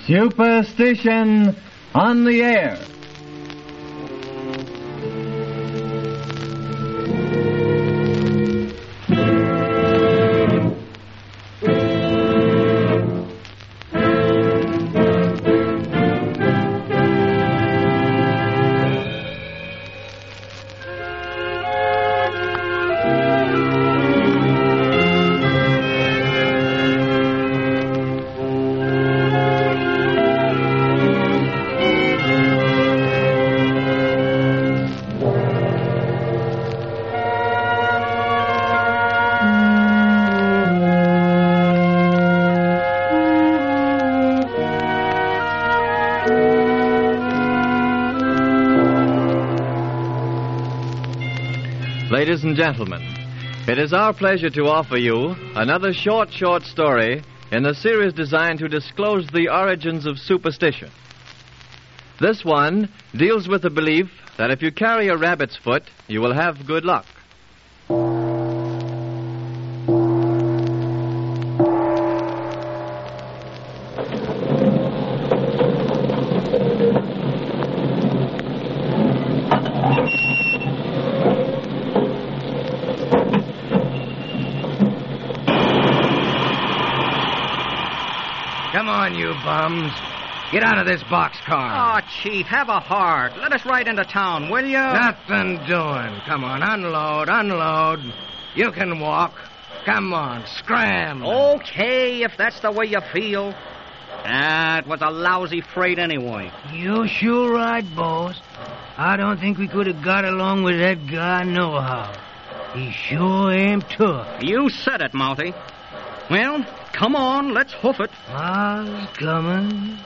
Superstition on the air. Ladies and gentlemen, it is our pleasure to offer you another short story in the series designed to disclose the origins of superstition. This one deals with the belief that if you carry a rabbit's foot, you will have good luck. Come on, you bums. Get out of this boxcar. Oh, Chief, have a heart. Let us ride into town, will you? Nothing doing. Come on, unload. You can walk. Come on, scram. Okay, if that's the way you feel. That was a lousy freight anyway. You're sure right, boss. I don't think we could have got along with that guy nohow. He sure am tough. You said it, Mounty. Well, come on, let's hoof it. I's coming.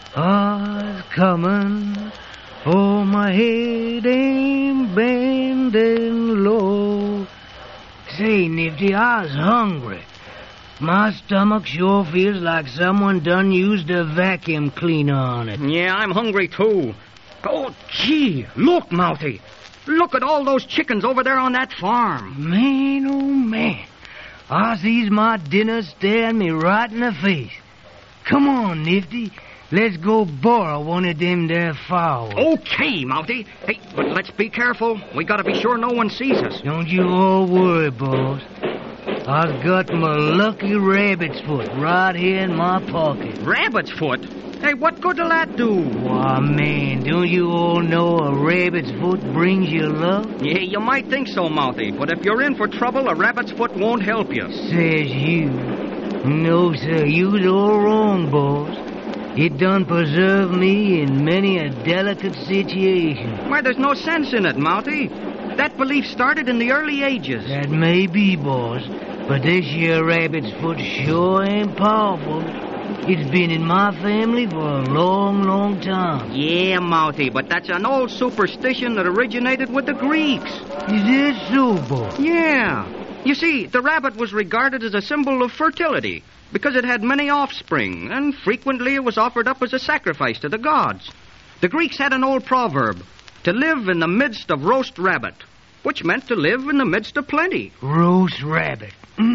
Oh, my head ain't bending low. Say, Nifty, I's hungry. My stomach sure feels like someone done used a vacuum cleaner on it. Yeah, I'm hungry, too. Oh, gee, look, Mounty. Look at all those chickens over there on that farm. Man, oh, man. I sees my dinner staring me right in the face. Come on, Nifty. Let's go borrow one of them there fowls. Okay, Mounty. Hey, but let's be careful. We gotta be sure no one sees us. Don't you all worry, boss. I've got my lucky rabbit's foot right here in my pocket. Rabbit's foot? Hey, what good'll that do? Why, man, don't you all know a rabbit's foot brings you luck? Yeah, you might think so, Mounty, but if you're in for trouble, a rabbit's foot won't help you. Says you. No, sir, you's all wrong, boss. It done preserve me in many a delicate situation. Why, there's no sense in it, Mounty. That belief started in the early ages. That may be, boss, but this here rabbit's foot sure ain't powerful. It's been in my family for a long, long time. Yeah, Mounty, but that's an old superstition that originated with the Greeks. Is that so, boss? Yeah. You see, the rabbit was regarded as a symbol of fertility because it had many offspring, and frequently it was offered up as a sacrifice to the gods. The Greeks had an old proverb, to live in the midst of roast rabbit, which meant to live in the midst of plenty. Roast rabbit.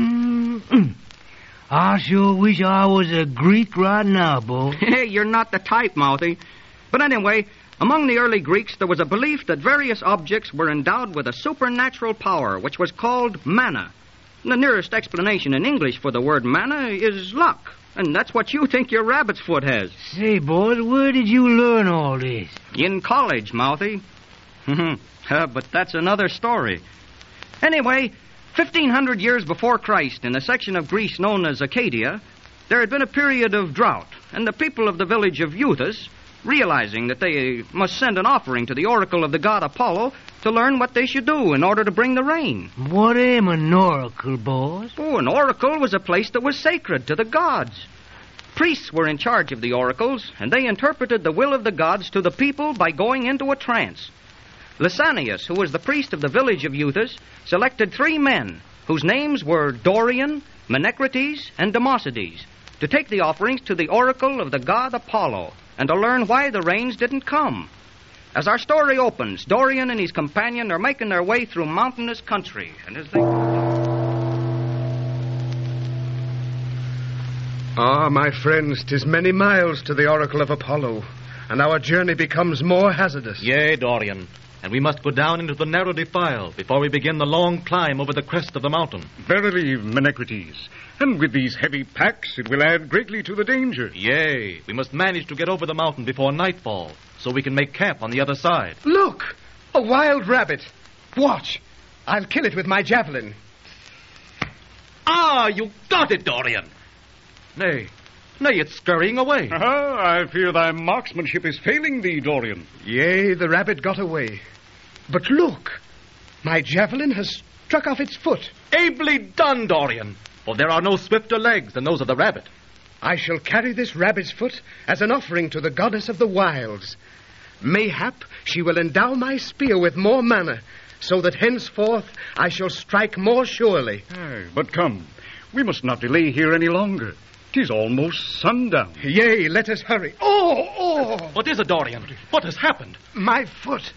I sure wish I was a Greek right now, boss. Hey, you're not the type, Mouthy. But anyway, among the early Greeks, there was a belief that various objects were endowed with a supernatural power, which was called manna. The nearest explanation in English for the word manna is luck. And that's what you think your rabbit's foot has. Say, boys, where did you learn all this? In college, Mouthy. But that's another story. Anyway, 1,500 years before Christ, in a section of Greece known as Acadia, there had been a period of drought, and the people of the village of Euthus, realizing that they must send an offering to the oracle of the god Apollo to learn what they should do in order to bring the rain. What am an oracle, boss? Oh, an oracle was a place that was sacred to the gods. Priests were in charge of the oracles, and they interpreted the will of the gods to the people by going into a trance. Lysanias, who was the priest of the village of Euthus, selected 3 men, whose names were Dorian, Menecrates, and Democedes, to take the offerings to the oracle of the god Apollo, and to learn why the rains didn't come. As our story opens, Dorian and his companion are making their way through mountainous country, and as they... Ah, my friends, 'tis many miles to the Oracle of Apollo, and our journey becomes more hazardous. Yea, Dorian. And we must go down into the narrow defile before we begin the long climb over the crest of the mountain. Verily, Menecrates. And with these heavy packs, it will add greatly to the danger. Yea, we must manage to get over the mountain before nightfall, so we can make camp on the other side. Look! A wild rabbit. Watch. I'll kill it with my javelin. Ah, you got it, Dorian. Nay, it's scurrying away. I fear thy marksmanship is failing thee, Dorian. Yea, the rabbit got away. But look! My javelin has struck off its foot. Ably done, Dorian. For there are no swifter legs than those of the rabbit. I shall carry this rabbit's foot as an offering to the goddess of the wilds. Mayhap she will endow my spear with more mana, so that henceforth I shall strike more surely. Aye, but come, we must not delay here any longer. 'Tis almost sundown. Yea, let us hurry. Oh! What is it, Dorian? What has happened? My foot!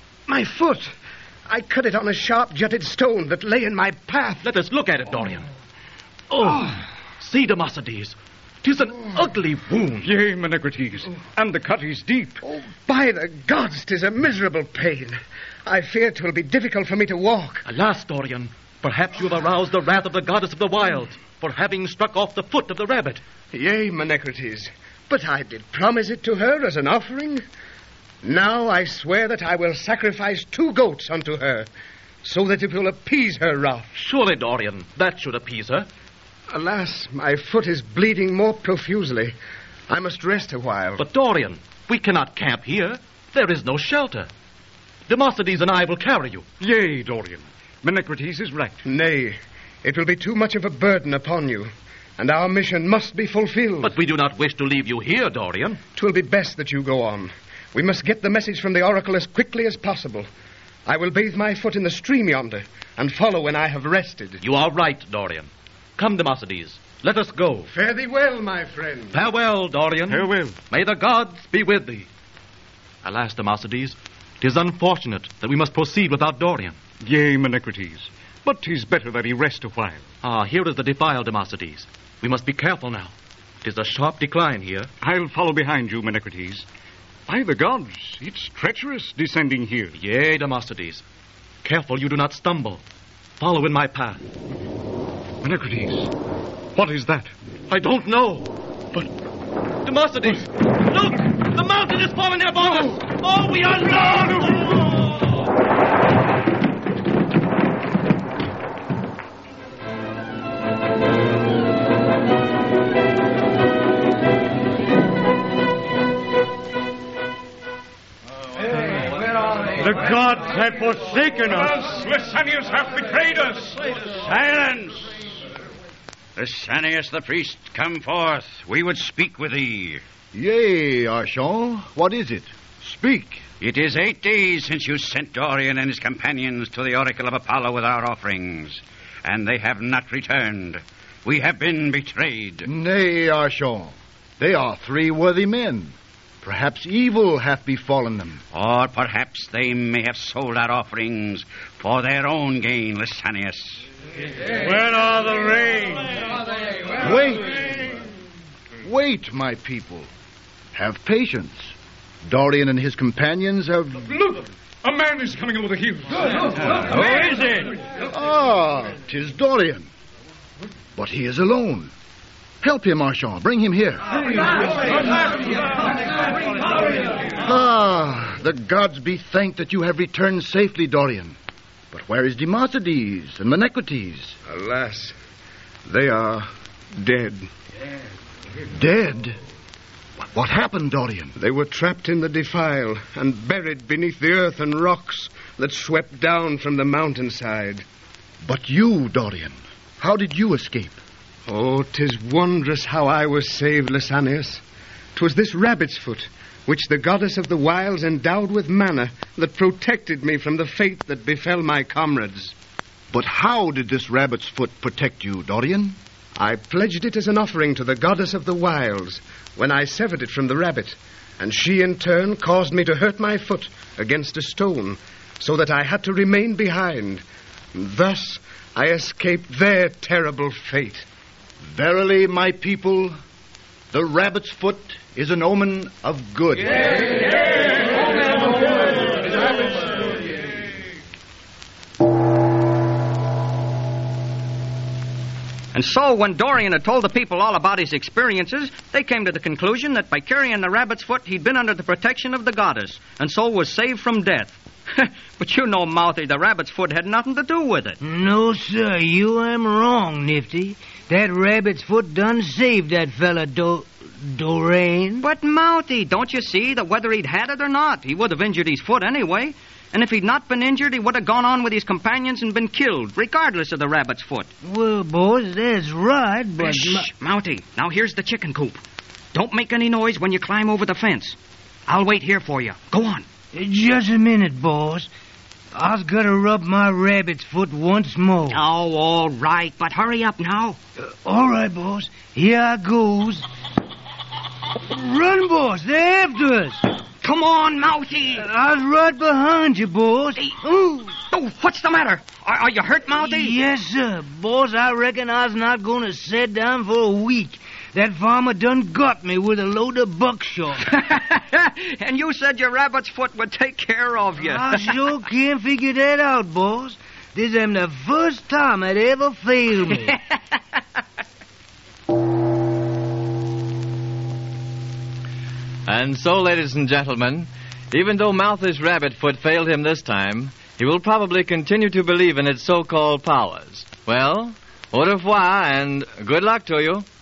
I cut it on a sharp-jutted stone that lay in my path. Let us look at it, Dorian. Oh, see, Democedes. 'Tis an ugly wound. Yea, Menecrates, and the cut is deep. Oh, by the gods, 'tis a miserable pain. I fear 'twill be difficult for me to walk. Alas, Dorian, perhaps you have aroused the wrath of the goddess of the wilds for having struck off the foot of the rabbit. Yea, Menecrates, but I did promise it to her as an offering. Now I swear that I will sacrifice 2 goats unto her, so that it will appease her wrath. Surely, Dorian, that should appease her. Alas, my foot is bleeding more profusely. I must rest a while. But, Dorian, we cannot camp here. There is no shelter. Democedes and I will carry you. Yea, Dorian, Menecrates is right. Nay, it will be too much of a burden upon you, and our mission must be fulfilled. But we do not wish to leave you here, Dorian. 'Twill be best that you go on. We must get the message from the oracle as quickly as possible. I will bathe my foot in the stream yonder and follow when I have rested. You are right, Dorian. Come, Democedes, let us go. Fare thee well, my friend. Farewell, Dorian. Farewell. May the gods be with thee. Alas, Democedes, 'tis unfortunate that we must proceed without Dorian. Yea, Menecrates, but 'tis better that he rest a while. Ah, here is the defile, Democedes. We must be careful now. 'Tis a sharp decline here. I'll follow behind you, Menecrates. By the gods, it's treacherous descending here. Yea, Democedes. Careful you do not stumble. Follow in my path. Menecrates, what is that? I don't know, but... Democedes, look! The mountain is falling in upon us! Oh, we are lost! The gods have forsaken us. Lysanias hath betrayed us. Silence! Lysanias the priest, come forth. We would speak with thee. Yea, Archon. What is it? Speak. It is 8 days since you sent Dorian and his companions to the oracle of Apollo with our offerings, and they have not returned. We have been betrayed. Nay, Archon. They are 3 worthy men. Perhaps evil hath befallen them. Or perhaps they may have sold our offerings for their own gain, Lysanias. Where are the rains? Wait, my people. Have patience. Dorian and his companions have... Look! A man is coming over the hills. Who is it? Ah, 'tis Dorian. But he is alone. Help him, Archon. Bring him here. Ah, the gods be thanked that you have returned safely, Dorian. But where is Democedes and Menecrates? Alas, they are dead. Dead? What happened, Dorian? They were trapped in the defile and buried beneath the earth and rocks that swept down from the mountainside. But you, Dorian, how did you escape? Oh, 'tis wondrous how I was saved, Lysanias. 'Twas this rabbit's foot, which the goddess of the wilds endowed with mana, that protected me from the fate that befell my comrades. But how did this rabbit's foot protect you, Dorian? I pledged it as an offering to the goddess of the wilds when I severed it from the rabbit, and she in turn caused me to hurt my foot against a stone, so that I had to remain behind. Thus I escaped their terrible fate. Verily, my people, the rabbit's foot is an omen of good. And so, when Dorian had told the people all about his experiences, they came to the conclusion that by carrying the rabbit's foot, he'd been under the protection of the goddess, and so was saved from death. But you know, Mouthy, the rabbit's foot had nothing to do with it. No, sir, you am wrong, Nifty. That rabbit's foot done saved that fella Dorian. But, Mouthy, don't you see that whether he'd had it or not, he would have injured his foot anyway? And if he'd not been injured, he would have gone on with his companions and been killed, regardless of the rabbit's foot. Well, boys, that's right, but... Shh, Mouthy, now here's the chicken coop. Don't make any noise when you climb over the fence. I'll wait here for you. Go on. Just a minute, boss. I's gotta rub my rabbit's foot once more. Oh, all right, but hurry up now. All right, boss. Here I goes. Run, boss. They're after us. Come on, Mouthy. I was right behind you, boss. Hey. Oh, what's the matter? Are you hurt, Mouthy? Yes, sir. Boss, I reckon I was not going to sit down for a week. That farmer done got me with a load of buckshot. And you said your rabbit's foot would take care of you. I sure can't figure that out, boss. This am the first time it ever failed me. And so, ladies and gentlemen, even though Malthus' rabbit foot failed him this time, he will probably continue to believe in its so-called powers. Well, au revoir and good luck to you.